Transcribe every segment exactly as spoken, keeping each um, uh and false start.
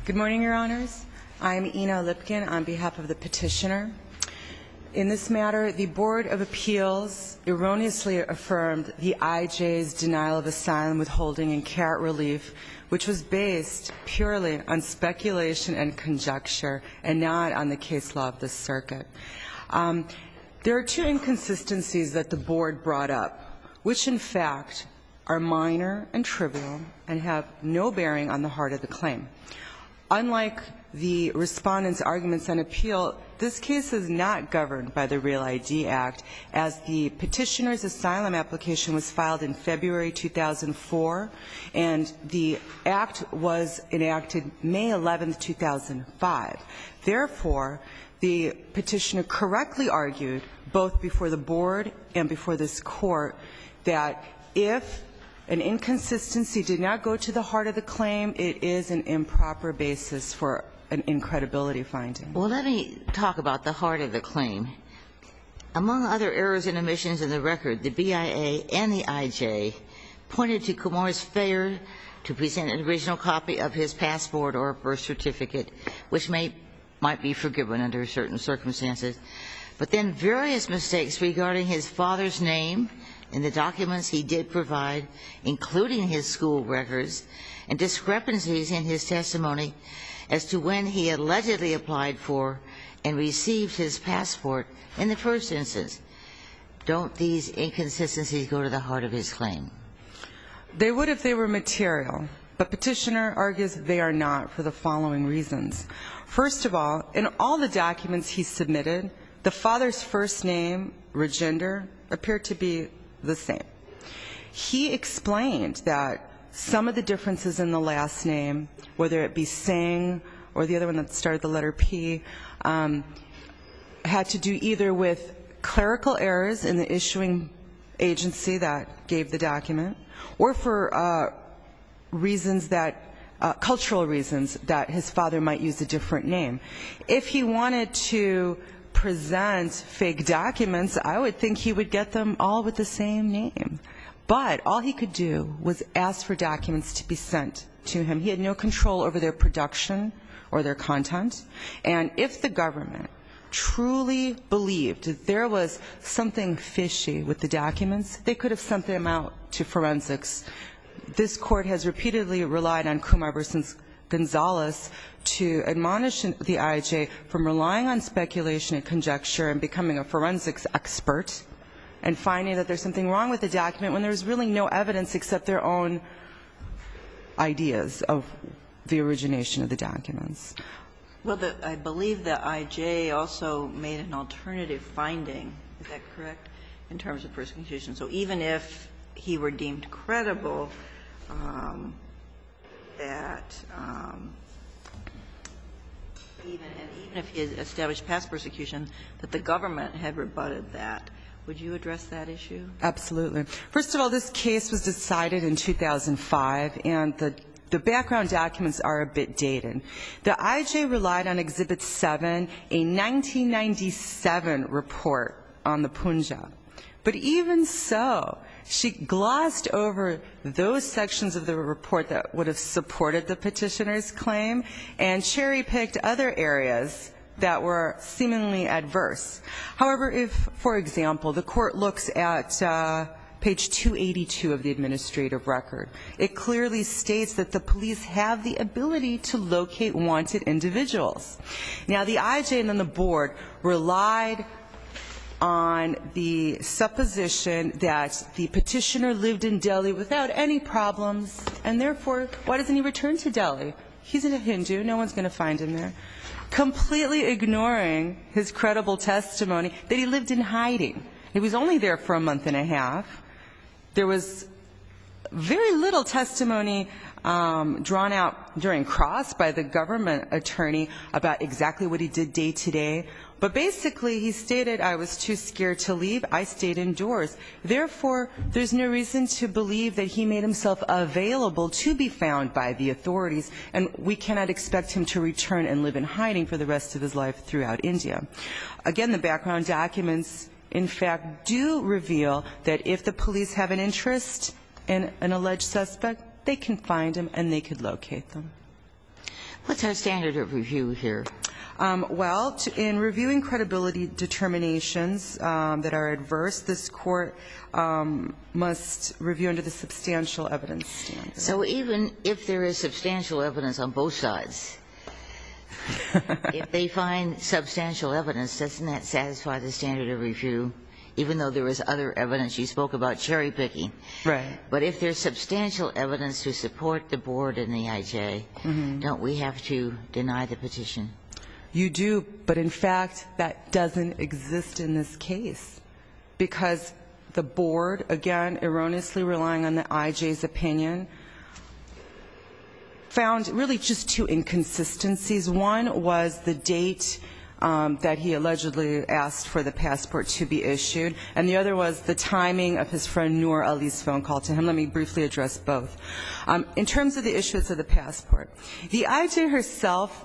Good morning, Your Honors. I'm Ina Lipkin on behalf of the petitioner. In this matter, the Board of Appeals erroneously affirmed the I J's denial of asylum, withholding, and cat relief, which was based purely on speculation and conjecture and not on the case law of the circuit. Um, there are two inconsistencies that the Board brought up, which in fact are minor and trivial and have no bearing on the heart of the claim. Unlike the respondent's arguments on appeal, this case is not governed by the Real I D Act, as the petitioner's asylum application was filed in February two thousand four, and the act was enacted May eleventh, two thousand five. Therefore, the petitioner correctly argued, both before the Board and before this Court, that if an inconsistency did not go to the heart of the claim, it is an improper basis for an incredibility finding. Well, let me talk about the heart of the claim. Among other errors and omissions in the record, the B I A and the I J pointed to Kumar's failure to present an original copy of his passport or birth certificate, which may, might be forgiven under certain circumstances, but then various mistakes regarding his father's name in the documents he did provide, including his school records, and discrepancies in his testimony as to when he allegedly applied for and received his passport in the first instance. Don't these inconsistencies go to the heart of his claim? They would if they were material, but petitioner argues they are not for the following reasons. First of all, in all the documents he submitted, the father's first name, Rajinder, appeared to be the same. He explained that some of the differences in the last name, whether it be Singh or the other one that started the letter P, um, had to do either with clerical errors in the issuing agency that gave the document, or for uh, reasons that, uh, cultural reasons that his father might use a different name. If he wanted to present fake documents, I would think he would get them all with the same name. But all he could do was ask for documents to be sent to him. He had no control over their production or their content. And if the government truly believed that there was something fishy with the documents, they could have sent them out to forensics. This Court has repeatedly relied on Kumar versus Gonzalez to admonish the I J from relying on speculation and conjecture and becoming a forensics expert and finding that there's something wrong with the document when there's really no evidence except their own ideas of the origination of the documents. Well, the, I believe the I J also made an alternative finding. Is that correct? In terms of persecution. So even if he were deemed credible, um, that um, even and even if he had established past persecution, that the government had rebutted that. Would you address that issue? Absolutely. First of all, this case was decided in two thousand five, and the the background documents are a bit dated. The I J relied on Exhibit seven, a nineteen ninety-seven report on the Punjab. But even so, she glossed over those sections of the report that would have supported the petitioner's claim and cherry-picked other areas that were seemingly adverse. However, if, for example, the Court looks at uh, page two eighty-two of the administrative record, it clearly states that the police have the ability to locate wanted individuals. Now, the I J and then the Board relied on the supposition that the petitioner lived in Delhi without any problems, and therefore, why doesn't he return to Delhi? He's a Hindu. No one's going to find him there. Completely ignoring his credible testimony that he lived in hiding. He was only there for a month and a half. There was very little testimony um, drawn out during cross by the government attorney about exactly what he did day to day. But basically, he stated, I was too scared to leave. I stayed indoors. Therefore, there's no reason to believe that he made himself available to be found by the authorities, and we cannot expect him to return and live in hiding for the rest of his life throughout India. Again, the background documents, in fact, do reveal that if the police have an interest in an alleged suspect, they can find him and they could locate them. What's our standard of review here? Um, well, to, in reviewing credibility determinations um, that are adverse, this court um, must review under the substantial evidence standard. So even if there is substantial evidence on both sides, if they find substantial evidence, doesn't that satisfy the standard of review, even though there is other evidence? You spoke about cherry picking. Right. But if there's substantial evidence to support the board and the I J, mm-hmm. don't we have to deny the petition? You do, but in fact, that doesn't exist in this case, because the board, again, erroneously relying on the I J's opinion, found really just two inconsistencies. One was the date um, that he allegedly asked for the passport to be issued, and the other was the timing of his friend Noor Ali's phone call to him. Let me briefly address both. Um, in terms of the issuance of the passport, the I J herself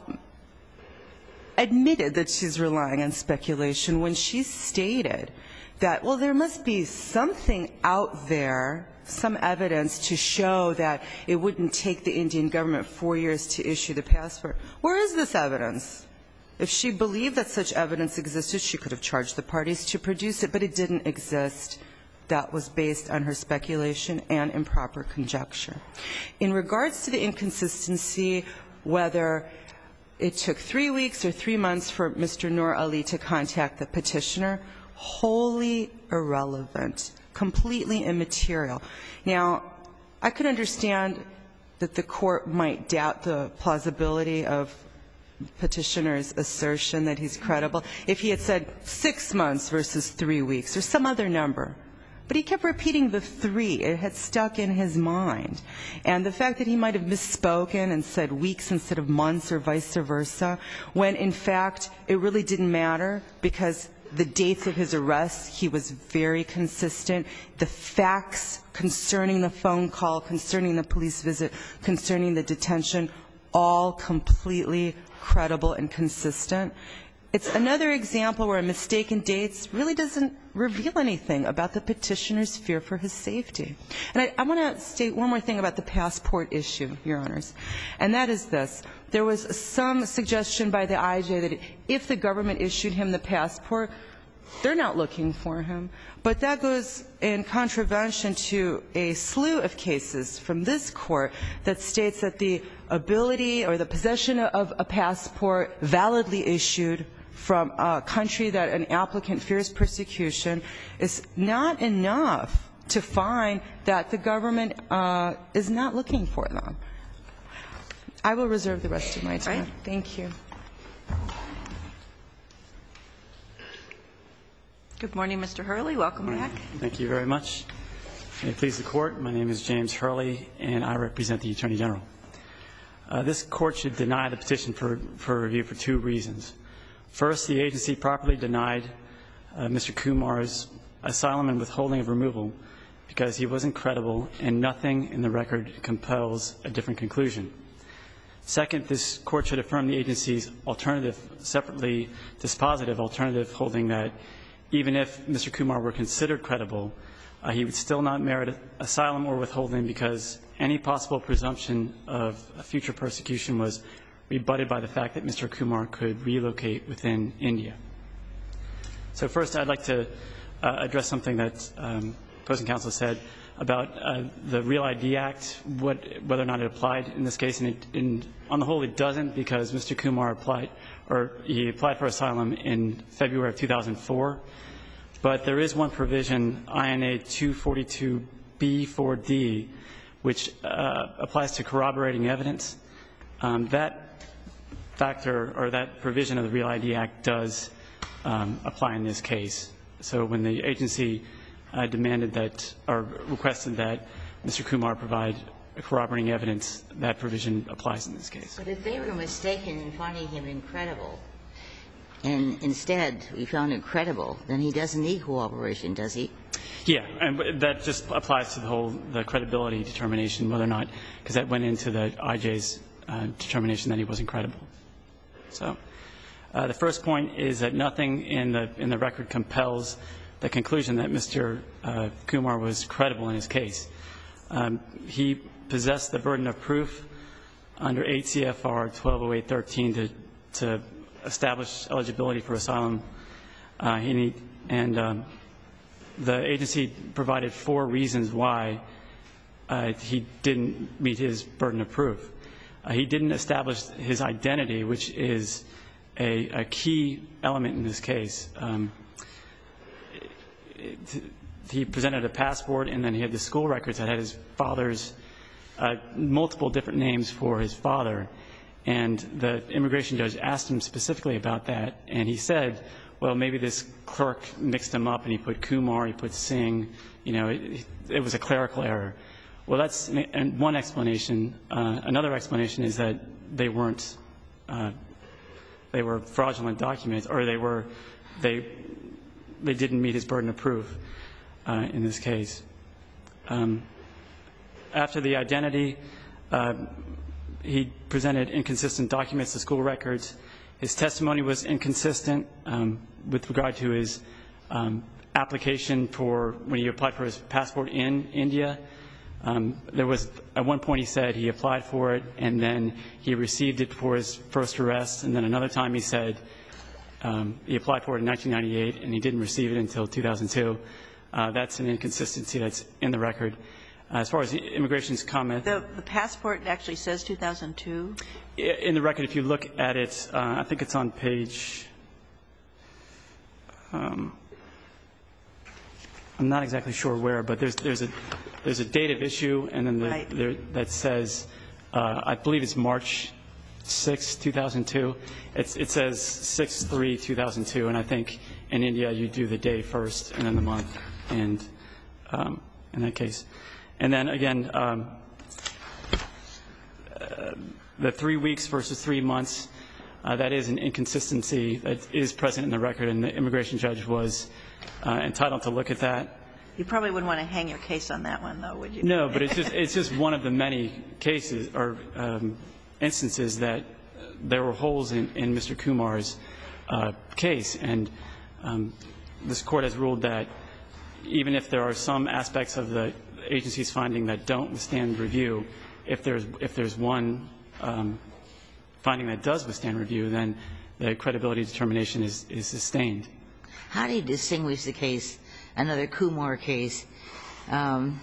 admitted that she's relying on speculation when she stated that, well, there must be something out there, some evidence to show that it wouldn't take the Indian government four years to issue the passport. Where is this evidence? If she believed that such evidence existed, she could have charged the parties to produce it, but it didn't exist. That was based on her speculation and improper conjecture. In regards to the inconsistency, whether it took three weeks or three months for Mister Noor Ali to contact the petitioner, wholly irrelevant, completely immaterial. Now, I could understand that the court might doubt the plausibility of petitioner's assertion that he's credible if he had said six months versus three weeks or some other number. But he kept repeating the three. It had stuck in his mind. And the fact that he might have misspoken and said weeks instead of months or vice versa, when in fact it really didn't matter because the dates of his arrest, he was very consistent. The facts concerning the phone call, concerning the police visit, concerning the detention, all completely credible and consistent. It's another example where a mistaken dates really doesn't reveal anything about the petitioner's fear for his safety. And I, I want to state one more thing about the passport issue, Your Honors, and that is this. There was some suggestion by the I J that if the government issued him the passport, they're not looking for him. But that goes in contravention to a slew of cases from this court that states that the ability or the possession of a passport validly issued from a country that an applicant fears persecution is not enough to find that the government uh, is not looking for them. I will reserve the rest of my time. Right. Thank you. Good morning, Mister Hurley. Welcome back. Thank you very much. May it please the Court, my name is James Hurley, and I represent the Attorney General. Uh, this Court should deny the petition for, for review for two reasons. First, the agency properly denied uh, Mister Kumar's asylum and withholding of removal because he wasn't credible and nothing in the record compels a different conclusion. Second, this Court should affirm the agency's alternative, separately dispositive alternative, holding that even if Mister Kumar were considered credible, uh, he would still not merit asylum or withholding because any possible presumption of future persecution was rebutted by the fact that Mister Kumar could relocate within India. So first, I'd like to uh, address something that um, opposing counsel said about uh, the Real I D Act, what, whether or not it applied in this case. And, it, and on the whole, it doesn't because Mister Kumar applied, or he applied for asylum in February of two thousand four. But there is one provision, I N A two forty-two B four D, which uh, applies to corroborating evidence. Um, that factor or that provision of the Real I D Act does um, apply in this case. So when the agency uh, demanded that or requested that Mister Kumar provide corroborating evidence, that provision applies in this case. But if they were mistaken in finding him incredible, and instead we found him credible, then he doesn't need cooperation, does he? Yeah, and that just applies to the whole the credibility determination, whether or not, because that went into the I J's uh, determination that he wasn't credible. So uh, the first point is that nothing in the in the record compels the conclusion that Mister Uh, Kumar was credible in his case. Um, he possessed the burden of proof under eight C F R twelve oh eight thirteen to, to establish eligibility for asylum. Uh, he need, and um, the agency provided four reasons why uh, he didn't meet his burden of proof. Uh, he didn't establish his identity, which is a, a key element in this case. Um, it, he presented a passport, and then he had the school records that had his father's uh, multiple different names for his father. And the immigration judge asked him specifically about that, and he said, well, maybe this clerk mixed them up, and he put Kumar, he put Singh. You know, it, it was a clerical error. Well, that's one explanation. Uh, another explanation is that they weren't, uh, they were fraudulent documents, or they were, they, they didn't meet his burden of proof uh, in this case. Um, after the identity, uh, he presented inconsistent documents to school records. His testimony was inconsistent um, with regard to his um, application for when he applied for his passport in India. Um, there was, at one point he said he applied for it, and then he received it for his first arrest, and then another time he said um, he applied for it in nineteen ninety-eight, and he didn't receive it until two thousand two. Uh, that's an inconsistency that's in the record. Uh, as far as the immigration's comment. The, the passport actually says two thousand two? In the record, if you look at it, uh, I think it's on page, um, I'm not exactly sure where, but there's, there's, a, there's a date of issue, and then the, right. there, that says, uh, I believe it's March sixth, two thousand two. It's, it says six three two thousand two, and I think in India you do the day first and then the month, and um, in that case. And then again, um, uh, the three weeks versus three months, uh, that is an inconsistency that is present in the record, and the immigration judge was uh, entitled to look at that. You probably wouldn't want to hang your case on that one, though, would you? No, but it's just, it's just one of the many cases or um, instances that there were holes in, in Mister Kumar's uh, case, and um, this Court has ruled that even if there are some aspects of the agency's finding that don't withstand review, if there's if there's one um, finding that does withstand review, then the credibility determination is, is sustained. How do you distinguish the case, another Kumar case? Um,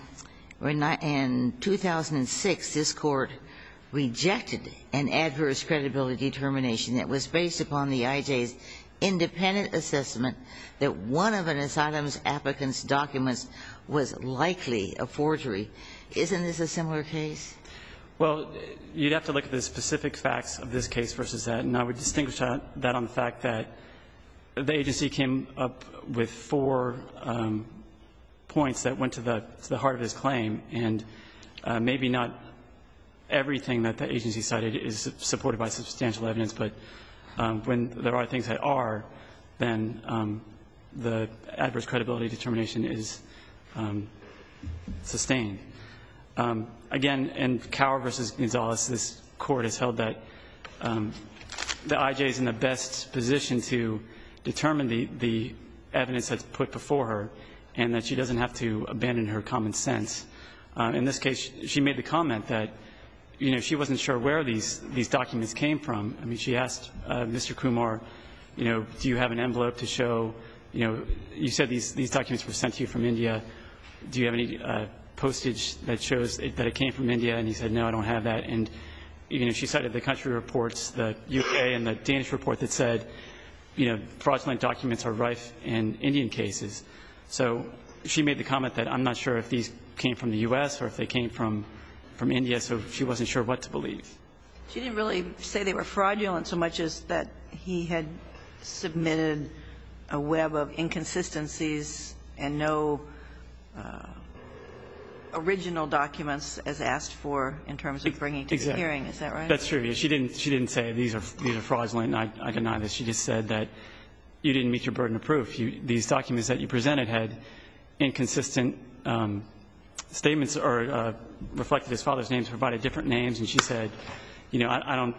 in two thousand six, this Court rejected an adverse credibility determination that was based upon the I J's independent assessment that one of an asylum applicant's documents was likely a forgery. Isn't this a similar case? Well, you'd have to look at the specific facts of this case versus that, and I would distinguish that, that on the fact that the agency came up with four um, points that went to the, to the heart of his claim, and uh, maybe not everything that the agency cited is supported by substantial evidence, but um, when there are things that are, then um, the adverse credibility determination is um, sustained. Um, again, in Cower versus Gonzalez, this Court has held that um, the I J is in the best position to determine the, the evidence that's put before her, and that she doesn't have to abandon her common sense. Uh, in this case, she made the comment that, you know, she wasn't sure where these, these documents came from. I mean, she asked uh, Mister Kumar, you know, do you have an envelope to show, you know, you said these, these documents were sent to you from India. Do you have any uh, postage that shows it, that it came from India? And he said, no, I don't have that. And, you know, she cited the country reports, the U K and the Danish report that said, you know, fraudulent documents are rife in Indian cases. So she made the comment that I'm not sure if these came from the U S or if they came from, from India, so she wasn't sure what to believe. She didn't really say they were fraudulent so much as that he had submitted a web of inconsistencies and no uh, original documents as asked for in terms of bringing to exactly. the hearing. Is that right? That's true. Yeah, she didn't. She didn't say these are these are fraudulent. And I, I deny this. She just said that you didn't meet your burden of proof. You, these documents that you presented had inconsistent um, statements or uh, reflected his father's names, provided different names, and she said, you know, I, I don't,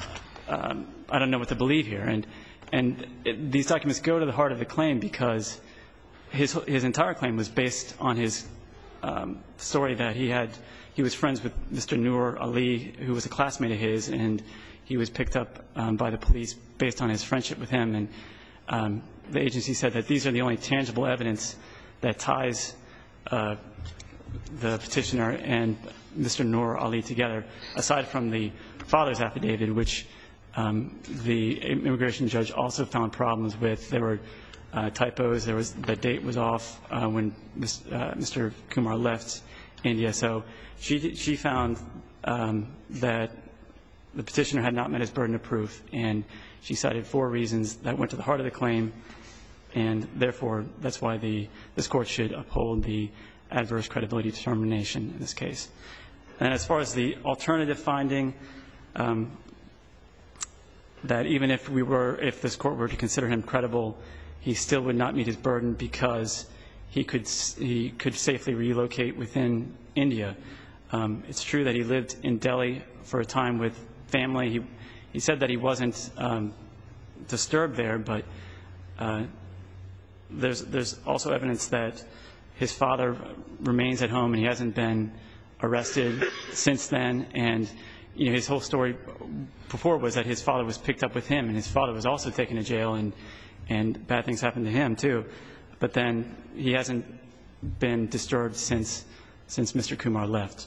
um, I don't know what to believe here. And and it, these documents go to the heart of the claim because his his entire claim was based on his um, story that he had he was friends with Mister Noor Ali, who was a classmate of his, and he was picked up um, by the police based on his friendship with him. And um, the agency said that these are the only tangible evidence that ties uh, the petitioner and Mister Noor Ali together, aside from the father's affidavit, which um, the immigration judge also found problems with. There were uh, typos. There was the date was off uh, when Miz, uh, Mister Kumar left India. So she she found um, that the petitioner had not met his burden of proof, and she cited four reasons that went to the heart of the claim, and therefore that's why the this court should uphold the adverse credibility determination in this case. And as far as the alternative finding, um, that even if we were, if this court were to consider him credible, he still would not meet his burden because he could he could safely relocate within India. Um, it's true that he lived in Delhi for a time with family. He he said that he wasn't um, disturbed there, but uh, there's there's also evidence that his father remains at home and he hasn't been arrested since then. And you know, his whole story before was that his father was picked up with him, and his father was also taken to jail, and and bad things happened to him too. But then he hasn't been disturbed since since Mister Kumar left.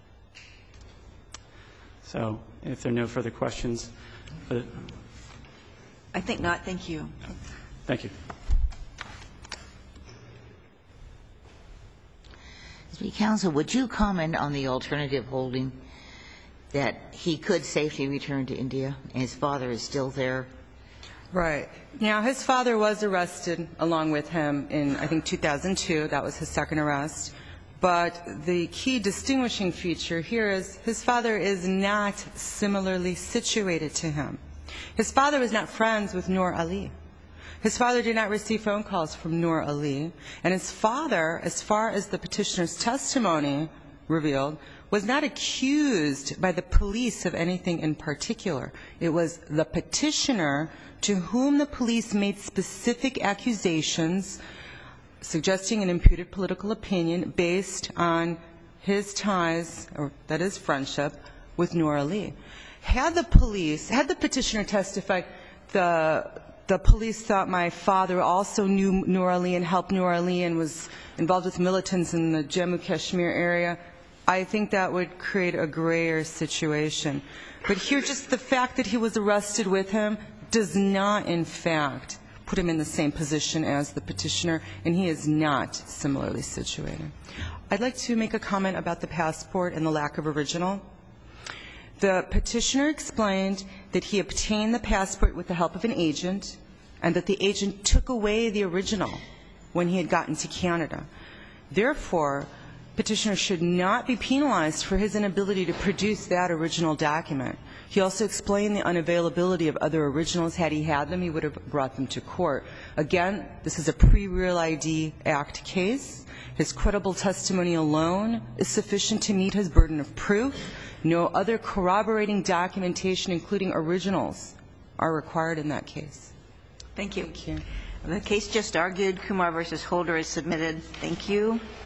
So if there are no further questions. I think not. Thank you. Thank you. Counsel, would you comment on the alternative holding that he could safely return to India and his father is still there? Right. Now, his father was arrested along with him in, I think, two thousand two. That was his second arrest. But the key distinguishing feature here is his father is not similarly situated to him. His father was not friends with Noor Ali. His father did not receive phone calls from Noor Ali. And his father, as far as the petitioner's testimony revealed, was not accused by the police of anything in particular. It was the petitioner to whom the police made specific accusations suggesting an imputed political opinion based on his ties, or that is friendship, with Noor Ali. Had the police, had the petitioner testified, the the police thought my father also knew Noor Ali and helped Noor Ali and was involved with militants in the Jammu Kashmir area, I think that would create a grayer situation. But here, just the fact that he was arrested with him does not, in fact, put him in the same position as the petitioner, and he is not similarly situated. I'd like to make a comment about the passport and the lack of original. The petitioner explained that he obtained the passport with the help of an agent and that the agent took away the original when he had gotten to Canada. Therefore, petitioner should not be penalized for his inability to produce that original document. He also explained the unavailability of other originals. Had he had them, he would have brought them to court. Again, this is a pre-Real I D Act case. His credible testimony alone is sufficient to meet his burden of proof. No other corroborating documentation, including originals, are required in that case. Thank you. Thank you. The case just argued, Kumar versus Holder, is submitted. Thank you.